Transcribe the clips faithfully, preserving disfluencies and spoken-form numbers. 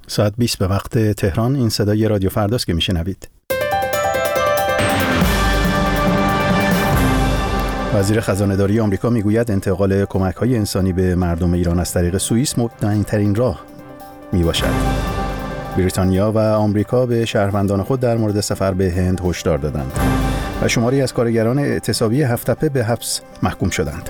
ساعت بیست به وقت تهران. این صدای رادیو فرداست که میشنوید. وزیر خزانه‌داری آمریکا میگوید انتقال کمک‌های انسانی به مردم ایران از طریق سوئیس مطمئن‌ترین راه میباشد. بریتانیا و آمریکا به شهروندان خود در مورد سفر به هند هشدار دادند و شماری از کارگران اعتصابی هفت‌تپه به حبس محکوم شدند.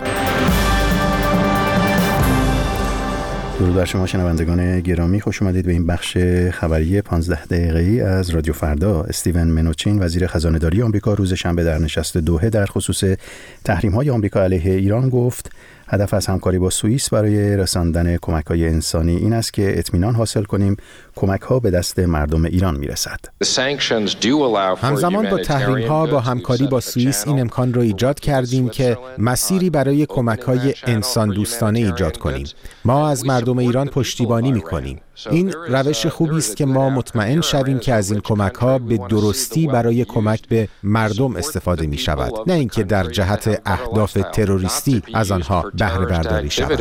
درود بر شما شنوندگان گرامی، خوش اومدید به این بخش خبری پانزده دقیقه‌ای از رادیو فردا. استیون منوچین وزیر خزانه‌داری آمریکا روز شنبه در نشست دوحه در خصوص تحریم‌های آمریکا علیه ایران گفت هدف از همکاری با سوئیس برای رساندن کمک‌های انسانی این است که اطمینان حاصل کنیم کمک‌ها به دست مردم ایران میرسد. همزمان با تحریم‌ها با همکاری با سوئیس این امکان را ایجاد کردیم که مسیری برای کمک‌های انسان دوستانه ایجاد کنیم. ما از مردم ایران پشتیبانی می‌کنیم. این روش خوبی است که ما مطمئن شویم که از این کمک‌ها به درستی برای کمک به مردم استفاده می‌شود، نه اینکه در جهت اهداف تروریستی از آنها بهره برداری شود.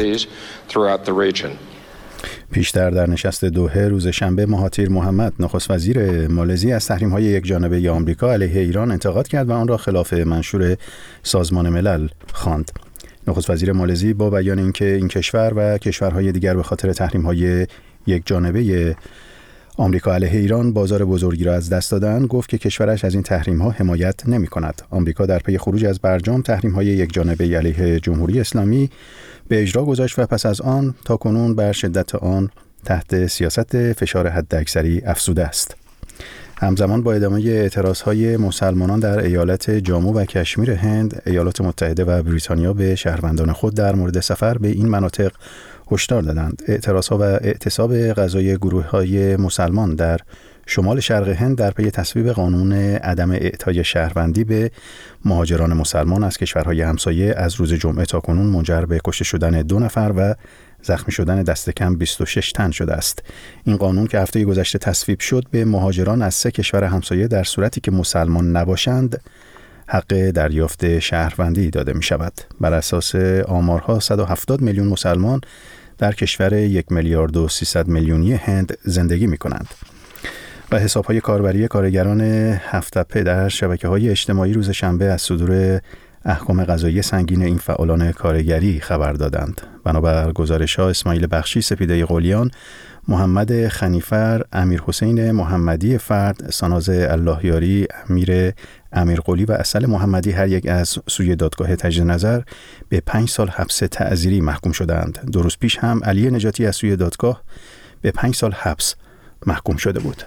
پیشتر در نشست دوحه روز شنبه مهاتیر محمد نخست وزیر مالزی از تحریم‌های یکجانبه آمریکا علیه ایران انتقاد کرد و آن را خلاف منشور سازمان ملل خواند. نخست وزیر مالزی با بیان اینکه این کشور و کشورهای دیگر به خاطر تحریم‌های یکجانبه آمریکا علیه ایران بازار بزرگی را از دست دادن، گفت که کشورش از این تحریم‌ها حمایت نمی‌کند. آمریکا در پی خروج از برجام تحریم‌های یکجانبه علیه جمهوری اسلامی به اجرا گذاشت و پس از آن تاکنون بر شدت آن تحت سیاست فشار حداکثری افزوده است. همزمان با ادامه اعتراضهای مسلمانان در ایالت جامو و کشمیر هند، ایالات متحده و بریتانیا به شهروندان خود در مورد سفر به این مناطق هشدار دادند. اعتراضها و اعتصاب غذای گروه‌های مسلمان در شمال شرق هند در پی تصویب قانون عدم اعطای شهروندی به مهاجران مسلمان از کشورهای همسایه از روز جمعه تا کنون منجر به کشته شدن دو نفر و زخمی شدن دست کم بیست و شش تن شده است. این قانون که هفته گذشته تصویب شد به مهاجران از سه کشور همسایه در صورتی که مسلمان نباشند حق دریافت شهروندی داده می شود. بر اساس آمارها صد و هفتاد میلیون مسلمان در کشور یک میلیارد و سیصد میلیونی هند زندگی می کنند. و حساب‌های کاربری کارگران هفت‌تپه در شبکه‌های اجتماعی روز شنبه از صدور احکام قضایی سنگین این فعالان کارگری خبر دادند. بنابر گزارش‌ها اسماعیل بخشی سپیده قلیان، محمد خنیفر، امیر حسین محمدی فرد، ساناز اللهیاری، امیر امیرقلی و اصل محمدی هر یک از سوی دادگاه تجدید نظر به پنج سال حبس تعزیری محکوم شدند. دو روز پیش هم علی نجاتی از سوی دادگاه به پنج سال حبس محکوم شده بود.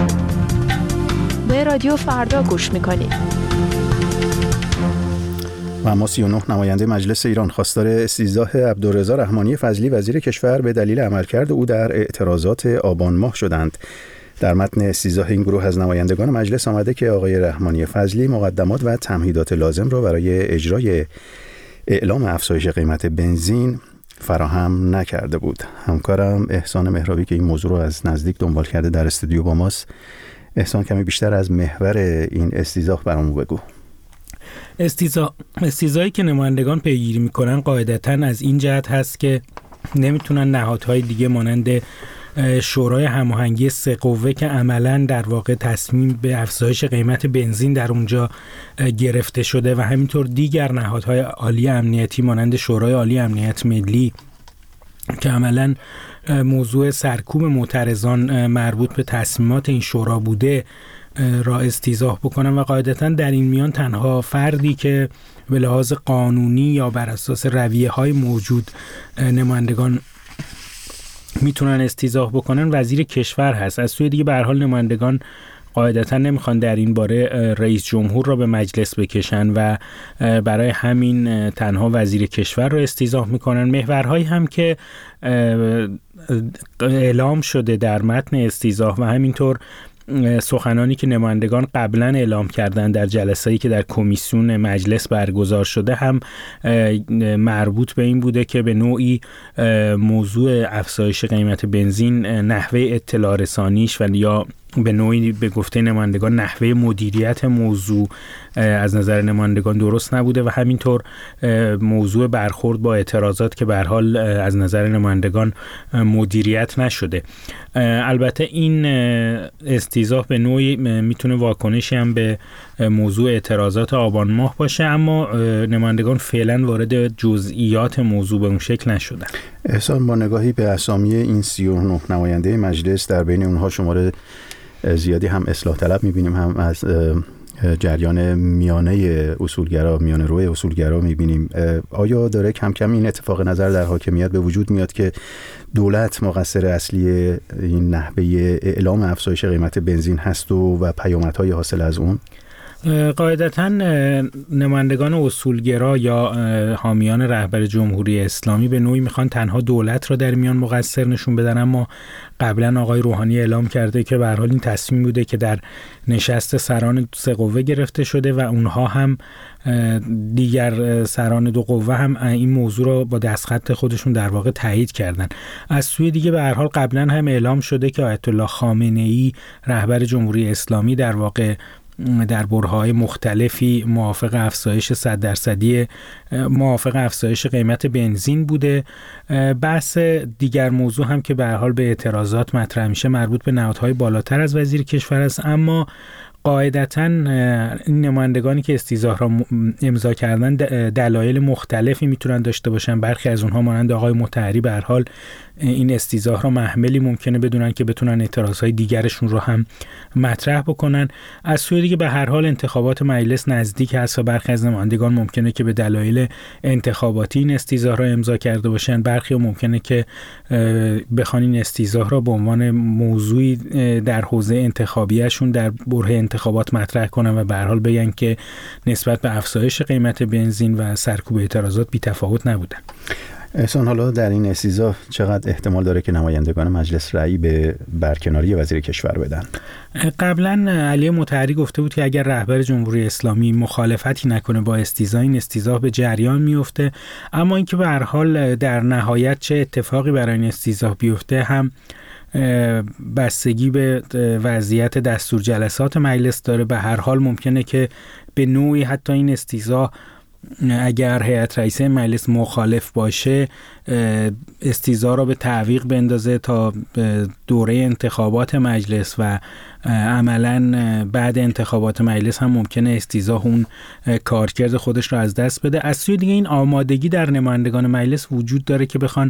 به رادیو فردا گوش میکنید. و اما سی و نه نماینده مجلس ایران خواستار استیضاح عبدالرضا رحمانی فضلی وزیر کشور به دلیل عملکرد او در اعتراضات آبان ماه شدند. در متن استیضاح این گروه از نمایندگان مجلس آمده که آقای رحمانی فضلی مقدمات و تمهیدات لازم را برای اجرای اعلام افزایش قیمت بنزین فراهم نکرده بود. همکارم احسان مهرابی که این موضوع رو از نزدیک دنبال کرده در استودیو با ماست. احسان، کمی بیشتر از محور این استیضاح برامون بگو. استیضاح استیضاحی که نمایندگان پیگیری میکنن قاعدتاً از این جهت هست که نمیتونن نهادهای دیگه مانند شورای هماهنگی سه قوه که عملاً در واقع تصمیم به افزایش قیمت بنزین در اونجا گرفته شده و همینطور دیگر نهادهای عالی امنیتی مانند شورای عالی امنیت ملی که عملاً موضوع سرکوب معترضان مربوط به تصمیمات این شورا بوده را استیضاح بکنن و قاعدتاً در این میان تنها فردی که به لحاظ قانونی یا بر اساس رویه‌های موجود نمایندگان میتونن استیضاح بکنن وزیر کشور هست. از سوی دیگه به هر حال نمایندگان قاعدتاً نمیخوان در این باره رئیس جمهور را به مجلس بکشن و برای همین تنها وزیر کشور را استیضاح میکنن. محورهایی هم که اعلام شده در متن استیضاح و همینطور سخنانی که نمایندگان قبلا اعلام کردن در جلسه‌ای که در کمیسیون مجلس برگزار شده هم مربوط به این بوده که به نوعی موضوع افزایش قیمت بنزین نحوه اطلاع رسانیش و یا به نوعی به گفته نمایندگان نحوه مدیریت موضوع از نظر نمایندگان درست نبوده و همینطور موضوع برخورد با اعتراضات که به هر حال از نظر نمایندگان مدیریت نشده. البته این استیضاح به نوعی میتونه واکنشی هم به موضوع اعتراضات آبان ماه باشه، اما نمایندگان فعلا وارد جزئیات موضوع به اون شکل نشدن. احسان، با نگاهی به اسامی این سی و نه نماینده مجلس، در بین اونها شماره زیادی هم اصلاح طلب میبینیم، هم از جریان میانه اصولگرا، میانه روی اصولگرا میبینیم. آیا داره کم کم این اتفاق نظر در حاکمیت به وجود میاد که دولت مقصر اصلی این نحوه اعلام افزایش قیمت بنزین هست و و پیامدهای حاصل از اون؟ قاعدتاً نمایندگان اصولگرا یا حامیان رهبر جمهوری اسلامی به نوعی میخوان تنها دولت را در میان مقصر نشون بدن، اما قبلا آقای روحانی اعلام کرده که به هر حال این تصمیم بوده که در نشست سران سه قوه گرفته شده و اونها هم دیگر سران دو قوه هم این موضوع را با دستخط خودشون در واقع تایید کردن. از سوی دیگه به هر حال قبلا هم اعلام شده که آیت الله خامنه‌ای رهبر جمهوری اسلامی در واقع در برهه‌های مختلفی موافق افزایش صد درصدی موافق افزایش قیمت بنزین بوده. بحث دیگر موضوع هم که به هر حال به اعتراضات مطرح میشه مربوط به نهادهای بالاتر از وزیر کشور است، اما قاعدتاً این نمایندگانی که استیضاح را امضا کردن دلایل مختلفی میتونن داشته باشن. برخی از اونها مانند آقای مطهری به هر حال این استیضاح را محملی ممکنه بدونن که بتونن اعتراضهای دیگرشون رو هم مطرح بکنن. از سوی دیگه به هر حال انتخابات مجلس نزدیک هست و برخی از نمایندگان ممکنه که به دلایل انتخاباتی این استیضاح را امضا کرده باشن، برخی ممکنه که بخوان این استیضاح را به عنوان موضوعی در حوزه انتخابیشون در برهه انتخابات مطرح کنن و به هر حال بگن که نسبت به افزایش قیمت بنزین و سرکوب اعتراضات بی تفاوت نبودن. احسان، حالا در این استیضاح چقدر احتمال داره که نمایندگان مجلس رأی به برکناری وزیر کشور بدن؟ قبلا علی مطهری گفته بود که اگر رهبر جمهوری اسلامی مخالفتی نکنه با استیضاح، این استیضاح به جریان میفته، اما اینکه به هر حال در نهایت چه اتفاقی برای این استیضاح بیفته هم بستگی به وضعیت دستور جلسات مجلس داره. به هر حال ممکنه که به نوعی حتی این استیضاح اگر هیئت رئیسه مجلس مخالف باشه استیضاح را به تعویق بندازه تا دوره انتخابات مجلس و عملاً بعد انتخابات مجلس هم ممکنه استیضاح اون کارکرد خودش رو از دست بده. از سوی دیگه این آمادگی در نمایندگان مجلس وجود داره که بخوان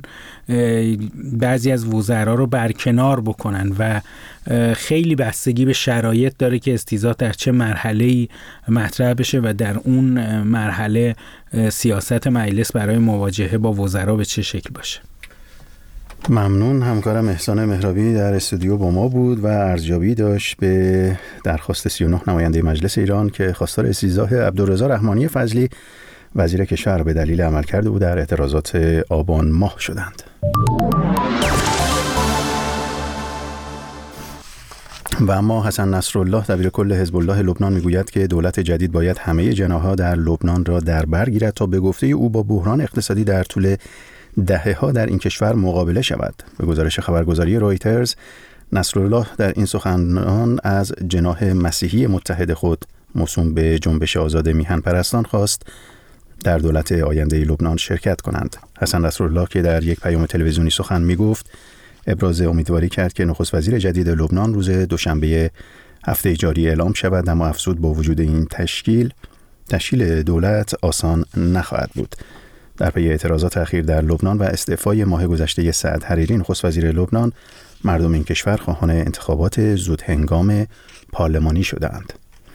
بعضی از وزرا رو برکنار بکنن و خیلی بستگی به شرایط داره که استیضاح در چه مرحله‌ای مطرح بشه و در اون مرحله سیاست مجلس برای مواجهه با وزرا به چه شکل باشه. ممنون. همکارم احسان مهرابی در استودیو با ما بود و ارزیابی داشت به درخواست سی و نه نماینده مجلس ایران که خواستار استیضاح عبدالرضا رحمانی فضلی وزیر کشور به دلیل عملکرد او در اعتراضات آبان ماه شدند. و اما حسن نصرالله دبیرکل حزب الله لبنان میگوید که دولت جدید باید همه جناح‌ها در لبنان را در بر گیرد تا به گفته او با بحران اقتصادی در طول دهه‌ها در این کشور مقابله شود. به گزارش خبرگزاری رویترز، نصرالله در این سخنان از جناح مسیحی متحد خود موسوم به جنبش آزاد میهن پرستان خواست در دولت آینده لبنان شرکت کنند. حسن نصرالله که در یک پیام تلویزیونی سخن میگفت، ابراز امیدواری کرد که نخست وزیر جدید لبنان روز دوشنبه هفته جاری اعلام شود، اما افزود با وجود این تشکیل تشکیل دولت آسان نخواهد بود. در پی اعتراضات اخیر در لبنان و استعفای ماه گذشته سعد حریری نخست وزیر لبنان، مردم این کشور خواهان انتخابات زودهنگام پارلمانی شدند.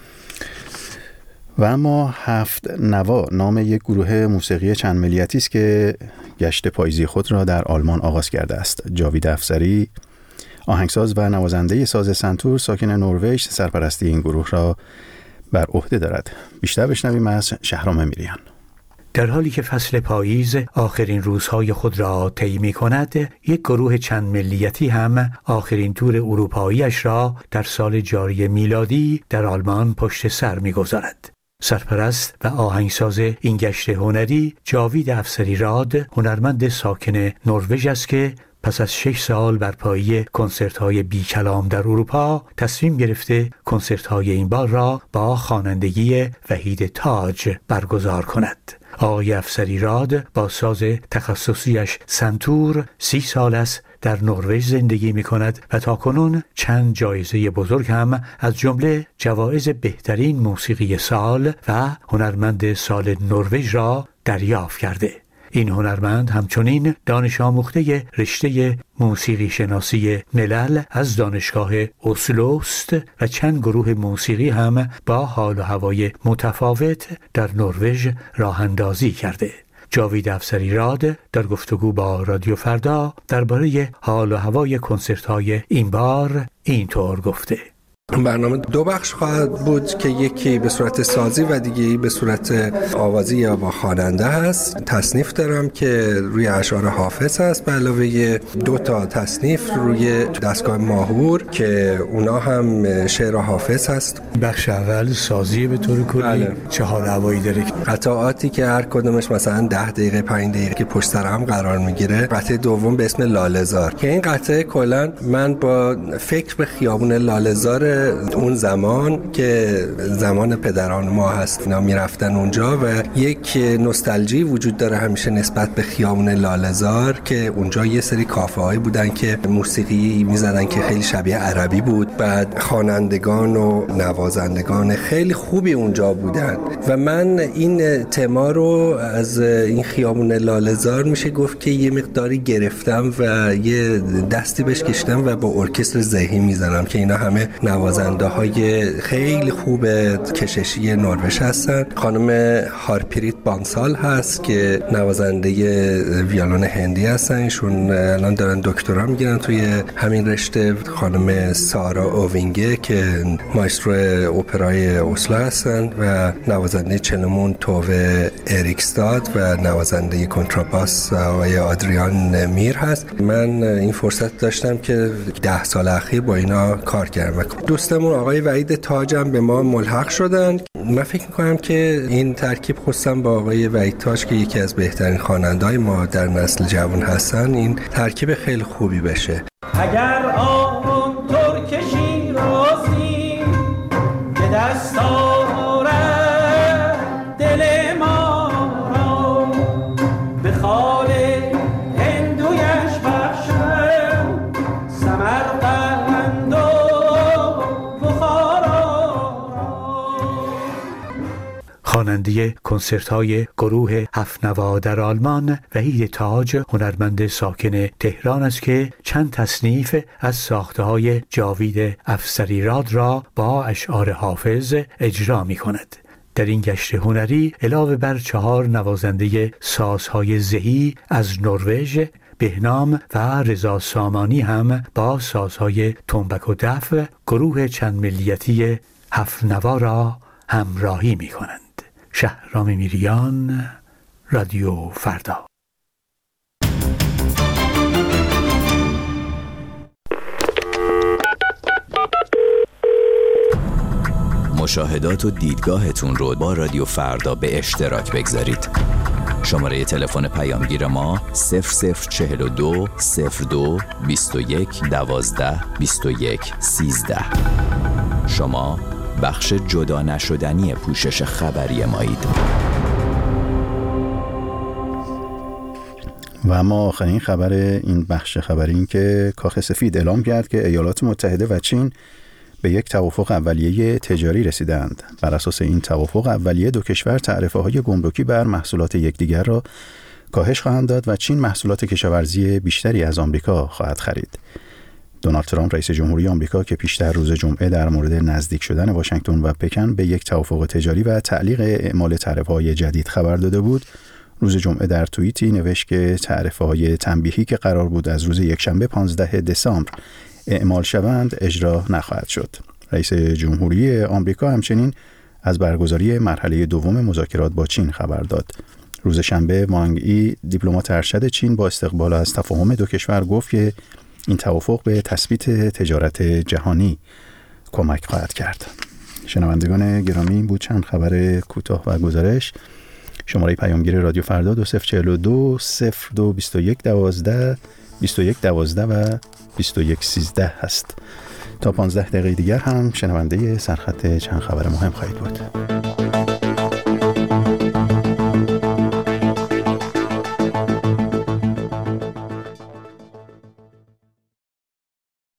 و اما هفت نوا نام یک گروه موسیقی چند ملیتی است که گشت پاییزی خود را در آلمان آغاز کرده است. جاوید افسری، آهنگساز و نوازنده ساز سنتور ساکن نروژ، سرپرستی این گروه را بر عهده دارد. بیشتر بشنویم از شهرام امیریان. در حالی که فصل پاییز آخرین روزهای خود را طی می‌کند، یک گروه چند ملیتی هم آخرین تور اروپایی‌اش را در سال جاری میلادی در آلمان پشت سر می‌گذارد. سرپرست و آهنگساز این گشت هنری جاوید افسری راد، هنرمند ساکن نروژ است که پس از شش سال برپایی کنسرت‌های بی کلام در اروپا تصمیم گرفته کنسرت‌های این بار را با خوانندگی وحید تاج برگزار کند. آقای افسریراد با ساز تخصصیش سنتور سی سال است در نروژ زندگی می کند و تاکنون چند جایزه بزرگ هم از جمله جوایز بهترین موسیقی سال و هنرمند سال نروژ را دریافت کرده. این هنرمند همچنین دانش آموخته رشته موسیقی شناسی ملل از دانشگاه اسلوست و چند گروه موسیقی هم با حال و هوای متفاوت در نروژ راه اندازی کرده. جاوید افسریراد در گفتگو با رادیو فردا درباره حال و هوای کنسرت‌های این بار اینطور گفته: برنامه دو بخش خواهد بود که یکی به صورت سازی و دیگری به صورت آوازی یا با خواننده هست. تصنیف دارم که روی اشعار حافظ هست به علاوه دو تا تصنیف روی دستگاه ماهور که اونا هم شعر حافظ هست. بخش اول سازی به طور کلی بله. چه حال هوایی داره؟ قطعاتی که هر کدومش مثلا ده دقیقه پنج دقیقه که پشت سر هم قرار میگیره. قطعه دوم به اسم لاله‌زار که این قطعه کلا من با فکر به خیابون لاله‌زار اون زمان که زمان پدران ما هست اینا میرفتن اونجا و یک نوستالژی وجود داره همیشه نسبت به خیابون لاله‌زار که اونجا یه سری کافه هایی بودن که موسیقی میزدن که خیلی شبیه عربی بود. بعد خوانندگان و نوازندگان خیلی خوبی اونجا بودن و من این تما رو از این خیابون لاله‌زار میشه گفت که یه مقداری گرفتم و یه دستی بهش کشیدم و با ارکستر ذهی میزنم که اینا همه نوازنده های خیلی خوب کششی نروژ هستن. خانم هارپریت بانسال هست که نوازنده ویولون هندی هستن، ایشون الان دارن دکترا میگیرن توی همین رشته. خانم سارا اووینگه که مایسترو اپرای اسلو هستن و نوازنده چلمون تووه اریکستاد و نوازنده کنتراباس آقای آدریان میر هست. من این فرصت داشتم که ده سال اخیر با اینا کار کردم. دوستمون آقای وحید تاج هم به ما ملحق شدن. من فکر میکنم که این ترکیب خصوصا با آقای وحید تاج که یکی از بهترین خواننده‌های ما در نسل جوان هستن این ترکیب خیلی خوبی بشه. اگر آن ترکشی رازی که دست آورد دل ما را به خال هندویش بخشم سمرقند و خواننده کنسرت‌های گروه هفت نوا در آلمان وحید تاج هنرمند ساکن تهران است که چند تصنیف از ساخته‌های جاوید افسریراد را با اشعار حافظ اجرا می‌کند. در این گشت هنری علاوه بر چهار نوازنده سازهای ذهی از نروژ، بهنام و رضا سامانی هم با سازهای تنبک و دف گروه چند ملیتی هفت نوا را همراهی می‌کنند. شهرام میریان، رادیو فردا. مشاهدات و دیدگاهتون رو با رادیو فردا به اشتراک بگذارید. شماره تلفن پیامگیر ما صفر صفر چهل و دو صفر دو بیست و یک دوازده بیست و یک سیزده. شما بخش جدا نشدنی پوشش خبری مایید. و اما آخرین خبر این بخش خبری این که کاخ سفید اعلام کرد که ایالات متحده و چین به یک توافق اولیه تجاری رسیدند. بر اساس این توافق اولیه دو کشور تعرفه‌های گمرکی بر محصولات یکدیگر را کاهش خواهند داد و چین محصولات کشاورزی بیشتری از آمریکا خواهد خرید. دونالد ترامپ رئیس جمهوری آمریکا که پیشتر روز جمعه در مورد نزدیک شدن واشنگتن و پکن به یک توافق تجاری و تعلیق اعمال تعرفه‌های جدید خبر داده بود، روز جمعه در توییتی نوشت که تعرفه‌های تنبیهی که قرار بود از روز یکشنبه پانزدهم دسامبر اعمال شوند اجرا نخواهد شد. رئیس جمهوری آمریکا همچنین از برگزاری مرحله دوم مذاکرات با چین خبر داد. روز شنبه وانگ ای دیپلمات ارشد چین با استقبال از تفاهم دو کشور گفت که این توافق به تثبیت تجارت جهانی کمک خواهد کرد. شنوندگان گرامی، این بود چند خبر کوتاه و گزارش. شماره پیامگیر رادیو فردا دو صفر چهل و دو صفر دو بیست و یک دوازده بیست و یک دوازده و بیست و یک سیزده هست. تا پانزده دقیقه دیگر هم شنونده سرخط چند خبر مهم خواهید بود.